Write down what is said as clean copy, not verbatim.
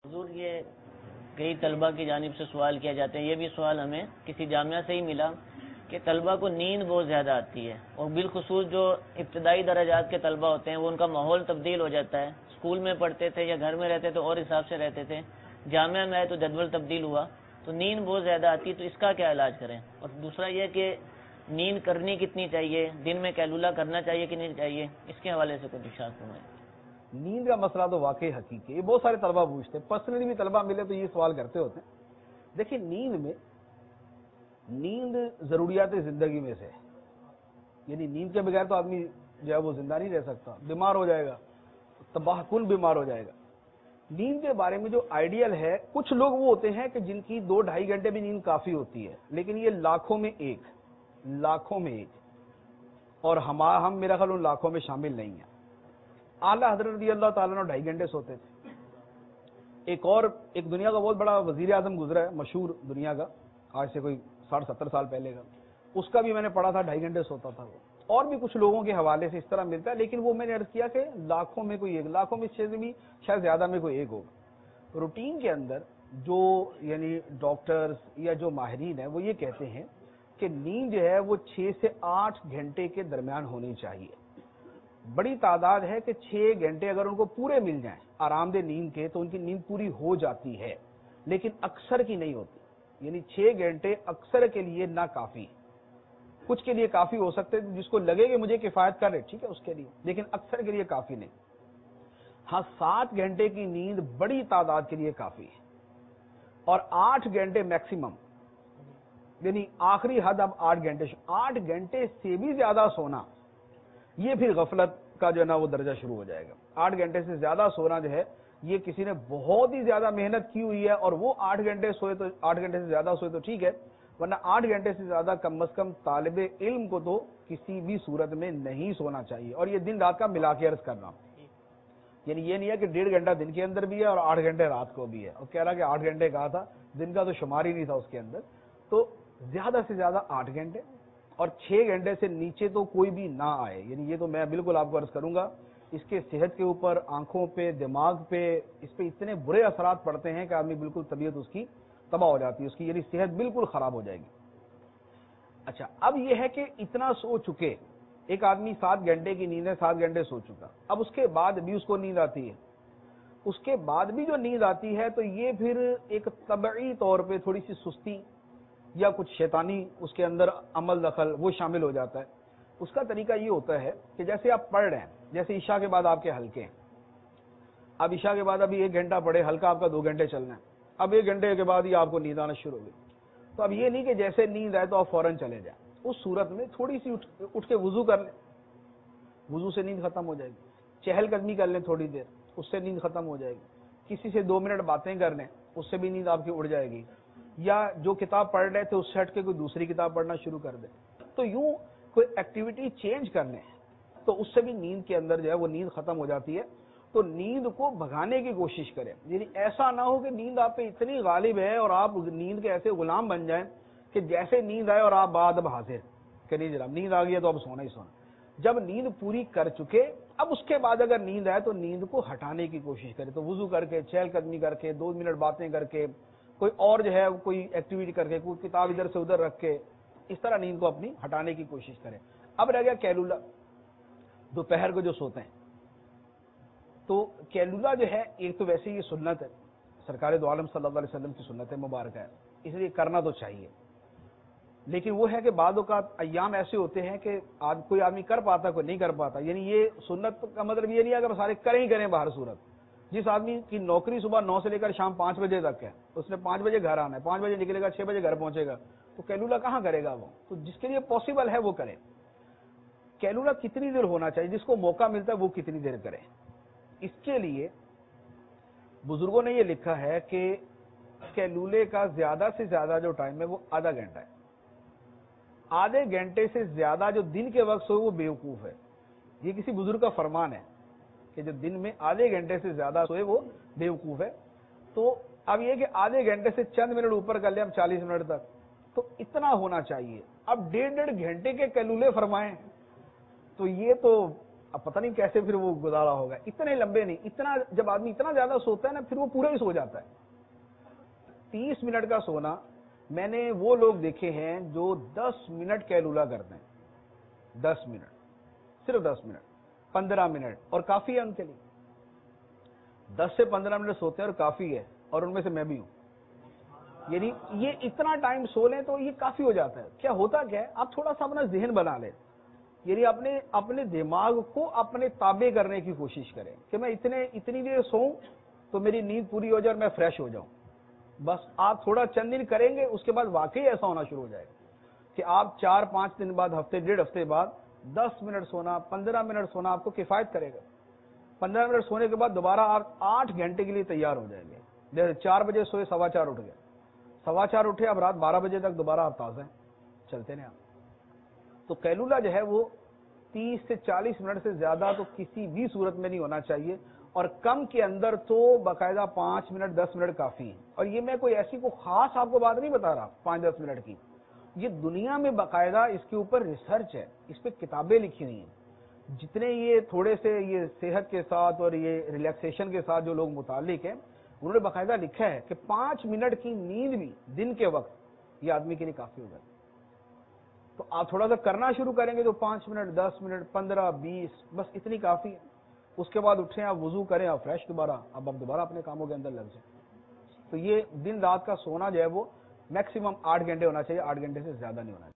حضور یہ کئی طلبہ کی جانب سے سوال کیا جاتے ہیں، یہ بھی سوال ہمیں کسی جامعہ سے ہی ملا کہ طلبہ کو نیند بہت زیادہ آتی ہے، اور بالخصوص جو ابتدائی درجات کے طلبہ ہوتے ہیں وہ ان کا ماحول تبدیل ہو جاتا ہے، اسکول میں پڑھتے تھے یا گھر میں رہتے تو اور حساب سے رہتے تھے، جامعہ میں آئے تو جدول تبدیل ہوا تو نیند بہت زیادہ آتی ہے، تو اس کا کیا علاج کریں؟ اور دوسرا یہ کہ نیند کرنی کتنی چاہیے، دن میں کیلولا کرنا چاہیے کہ نہیں چاہیے، اس کے حوالے سے کچھ ارشاد فرمائیں۔ نیند کا مسئلہ تو واقعی حقیقی ہے، یہ بہت سارے طلبہ پوچھتے ہیں، پرسنلی بھی طلبہ ملے تو یہ سوال کرتے ہوتے ہیں۔ دیکھیں، نیند ضروریات زندگی میں سے ہے، یعنی نیند کے بغیر تو آدمی جو ہے وہ زندہ نہیں رہ سکتا، بیمار ہو جائے گا، تباہ کن بیمار ہو جائے گا۔ نیند کے بارے میں جو آئیڈیل ہے، کچھ لوگ وہ ہوتے ہیں کہ جن کی 2-2.5 گھنٹے بھی نیند کافی ہوتی ہے، لیکن یہ لاکھوں میں ایک، اور ہم میرا خیال ان لاکھوں میں شامل نہیں ہیں۔ اعلیٰ حضرت رضی اللہ تعالیٰ نے 2.5 گھنٹے سوتے تھے۔ ایک دنیا کا بہت بڑا وزیر اعظم گزرا ہے، مشہور دنیا کا، آج سے کوئی 60-70 سال پہلے کا، اس کا بھی میں نے پڑھا تھا 2.5 گھنٹے سوتا تھا وہ، اور بھی کچھ لوگوں کے حوالے سے اس طرح ملتا ہے، لیکن وہ میں نے عرض کیا کہ لاکھوں میں کوئی ایک، لاکھوں میں سے بھی شاید زیادہ میں کوئی ایک ہوگا۔ روٹین کے اندر جو یعنی ڈاکٹرز یا جو ماہرین ہیں وہ یہ کہتے ہیں کہ نیند جو ہے وہ 6 سے 8 گھنٹے کے درمیان ہونی چاہیے۔ بڑی تعداد ہے کہ 6 گھنٹے اگر ان کو پورے مل جائیں آرام دہ نیند کے تو ان کی نیند پوری ہو جاتی ہے، لیکن اکثر کی نہیں ہوتی، یعنی 6 گھنٹے اکثر کے لیے نہ کافی ہے۔ کچھ کے لیے کافی ہو سکتے ہیں، جس کو لگے کہ مجھے کفایت کر رہے، ٹھیک ہے اس کے لیے، لیکن اکثر کے لیے کافی نہیں۔ ہاں، 7 گھنٹے کی نیند بڑی تعداد کے لیے کافی ہے، اور 8 گھنٹے میکسیمم، یعنی آخری حد اب 8 گھنٹے 8 گھنٹے سے بھی زیادہ سونا، یہ پھر غفلت کا جو ہے نا وہ درجہ شروع ہو جائے گا۔ 8 گھنٹے سے زیادہ سونا جو ہے یہ کسی نے بہت ہی زیادہ محنت کی ہوئی ہے، اور وہ 8 گھنٹے سوئے تو 8 گھنٹے سے زیادہ سوئے تو ٹھیک ہے، ورنہ 8 گھنٹے سے زیادہ کم از کم طالب علم کو تو کسی بھی صورت میں نہیں سونا چاہیے، اور یہ دن رات کا ملا کے عرض کر رہا ہوں، یعنی یہ نہیں ہے کہ 1.5 گھنٹہ دن کے اندر بھی ہے اور 8 گھنٹے رات کو بھی ہے، اور کہہ رہا کہ 8 گھنٹے کہا تھا، دن کا تو شمار ہی نہیں تھا اس کے اندر۔ تو زیادہ سے زیادہ 8 گھنٹے، اور 6 گھنٹے سے نیچے تو کوئی بھی نہ آئے، یعنی یہ تو میں بالکل آپ کو عرض کروں گا، اس کے صحت کے اوپر، آنکھوں پہ، دماغ پہ، اس پہ اتنے برے اثرات پڑتے ہیں کہ آدمی بالکل طبیعت اس کی تباہ ہو جاتی ہے، اس کی یعنی صحت بالکل خراب ہو جائے گی۔ اچھا، اب یہ ہے کہ اتنا سو چکے، ایک آدمی 7 گھنٹے کی نیند ہے، 7 گھنٹے سو چکا، اب اس کے بعد بھی اس کو نیند آتی ہے، اس کے بعد بھی جو نیند آتی ہے تو یہ پھر ایک طبعی طور پہ تھوڑی سی سستی یا کچھ شیطانی اس کے اندر عمل دخل وہ شامل ہو جاتا ہے۔ اس کا طریقہ یہ ہوتا ہے کہ جیسے آپ پڑھ رہے ہیں، جیسے عشاء کے بعد آپ کے حلقے ہیں، اب عشاء کے بعد ابھی 1 گھنٹہ پڑھے، حلقہ آپ کا 2 گھنٹے چلنا ہے، اب 1 گھنٹے کے بعد ہی آپ کو نیند آنا شروع ہو گئی، تو اب یہ نہیں کہ جیسے نیند آئے تو آپ فوراً چلے جائیں، اس صورت میں تھوڑی سی اٹھ کے وضو کر لیں، وضو سے نیند ختم ہو جائے گی، چہل قدمی کر لیں تھوڑی دیر، اس سے نیند ختم ہو جائے گی، کسی سے 2 منٹ باتیں کر لیں، اس سے بھی نیند آپ کی اڑ جائے گی، یا جو کتاب پڑھ رہے تھے اس سے ہٹ کے کوئی دوسری کتاب پڑھنا شروع کر دیں، تو یوں کوئی ایکٹیویٹی چینج کر لیں تو اس سے بھی نیند کے اندر جو ہے وہ نیند ختم ہو جاتی ہے۔ تو نیند کو بھگانے کی کوشش کریں، یعنی ایسا نہ ہو کہ نیند آپ پہ اتنی غالب ہے اور آپ نیند کے ایسے غلام بن جائیں کہ جیسے نیند آئے اور آپ بعد اب حاضر کہ نہیں جناب نیند آ گئی ہے تو اب سونا ہی سونا۔ جب نیند پوری کر چکے، اب اس کے بعد اگر نیند آئے تو نیند کو ہٹانے کی کوشش کرے، تو وضو کر کے، چہل قدمی کر کے، 2 منٹ باتیں کر کے، کوئی اور جو ہے کوئی ایکٹیویٹی کر کے، کوئی کتاب ادھر سے ادھر رکھ کے، اس طرح نیند کو اپنی ہٹانے کی کوشش کریں۔ اب رہ گیا کیلولا، دوپہر کو جو سوتے ہیں، تو کیلولا جو ہے ایک تو ویسے یہ سنت ہے، سرکار دو عالم صلی اللہ علیہ وسلم کی سنت ہے مبارکہ ہے، اس لیے کرنا تو چاہیے، لیکن وہ ہے کہ بعض اوقات ایام ایسے ہوتے ہیں کہ کوئی آدمی کر پاتا کوئی نہیں کر پاتا، یعنی یہ سنت کا مطلب یہ نہیں ہے کہ سارے کریں ہی کریں باہر صورت۔ جس آدمی کی نوکری صبح 9 سے لے کر شام 5 بجے تک ہے، اس نے 5 بجے گھر آنا ہے، 5 بجے نکلے گا، 6 بجے گھر پہنچے گا، تو کیلولا کہاں کرے گا وہ؟ تو جس کے لیے پاسبل ہے وہ کرے۔ کیلولا کتنی دیر ہونا چاہیے، جس کو موقع ملتا ہے وہ کتنی دیر کرے؟ اس کے لیے بزرگوں نے یہ لکھا ہے کہ کیلولے کا زیادہ سے زیادہ جو ٹائم ہے وہ آدھا گھنٹہ ہے، آدھے گھنٹے سے زیادہ جو دن کے وقت ہو وہ بیوقوف ہے۔ یہ کسی بزرگ کا فرمان ہے کہ جو دن میں آدھے گھنٹے سے زیادہ سوئے وہ بیوقوف ہے۔ تو اب یہ کہ آدھے گھنٹے سے چند منٹ اوپر کر لیں، اب 40 منٹ تک، تو اتنا ہونا چاہیے۔ اب 1.5 گھنٹے کے کیلولے فرمائیں تو یہ تو اب پتہ نہیں کیسے پھر وہ گزارا ہوگا. اتنے لمبے نہیں, اتنا جب آدمی اتنا زیادہ سوتا ہے نا پھر وہ پورا ہی سو جاتا ہے. 30 منٹ کا سونا, میں نے وہ لوگ دیکھے ہیں جو 10 منٹ کیلولا کرتے ہیں. 10 منٹ, صرف 10 منٹ, 15 منٹ, اور کافی ہے ان کے لیے. 10 سے 15 منٹ سوتے ہیں اور کافی ہے, اور ان میں سے میں بھی ہوں. یعنی یہ اتنا ٹائم سو لیں تو یہ کافی ہو جاتا ہے. کیا ہوتا کیا ہے, آپ تھوڑا سا اپنا ذہن بنا لیں, یعنی اپنے دماغ کو اپنے تابع کرنے کی کوشش کریں کہ میں اتنی دیر سوؤں تو میری نیند پوری ہو جائے اور میں فریش ہو جاؤں. بس آپ تھوڑا چند دن کریں گے, اس کے بعد واقعی ایسا ہونا شروع ہو جائے گا کہ آپ 4-5 دن بعد, ہفتے 1.5 ہفتے بعد 10 منٹ سونا, 15 منٹ سونا آپ کو کفایت کرے گا. 15 منٹ سونے کے بعد دوبارہ آپ 8 گھنٹے کے لیے تیار ہو جائیں گے. جیسے 4 بجے سوئے, 4:15 اٹھ گئے, 4:15 اٹھے, اب رات 12 بجے تک دوبارہ آپ تازہ ہیں, چلتے ہیں آپ. تو کیلولا جو ہے وہ 30 سے 40 منٹ سے زیادہ تو کسی بھی صورت میں نہیں ہونا چاہیے, اور کم کے اندر تو باقاعدہ 5 منٹ 10 منٹ کافی ہے. اور یہ میں کوئی ایسی کو خاص آپ کو بات نہیں بتا رہا 5-10 منٹ کی, یہ دنیا میں باقاعدہ اس کے اوپر ریسرچ ہے, اس پہ کتابیں لکھی ہوئی ہیں. جتنے یہ تھوڑے سے یہ صحت کے ساتھ اور یہ ریلیکسیشن کے ساتھ جو لوگ متعلق ہیں, انہوں نے باقاعدہ لکھا ہے کہ 5 منٹ کی نیند بھی دن کے وقت یہ آدمی کے لیے کافی ہو جاتی ہے. تو آپ تھوڑا سا کرنا شروع کریں گے تو 5 منٹ, 10 منٹ, 15, 20, بس اتنی کافی ہے. اس کے بعد اٹھیں, آپ وضو کریں, آپ فریش دوبارہ, اب آپ دوبارہ اپنے کاموں کے اندر لگ جائیں. تو یہ دن رات کا سونا جو ہے وہ میکسیمم 8 گھنٹے ہونا چاہیے, 8 گھنٹے سے زیادہ نہیں ہونا چاہیے.